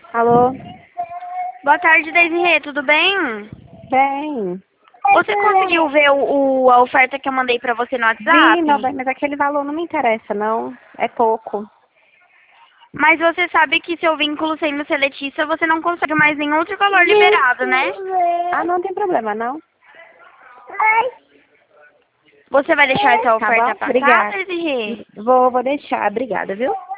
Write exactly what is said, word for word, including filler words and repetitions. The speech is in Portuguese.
Alô? Boa tarde, Desirê, tudo bem? Bem. Você conseguiu ver o, o- a oferta que eu mandei pra você no Vi, meu WhatsApp? bem, mas aquele valor não me interessa, não. É pouco. Mas você sabe que seu vínculo sendo seletista, você não consegue mais nenhum outro valor liberado, né? Ah, não tem problema, não. Você vai deixar essa Tá oferta bom? passar, Obrigada. Desirê? Vou, vou deixar. Obrigada, viu?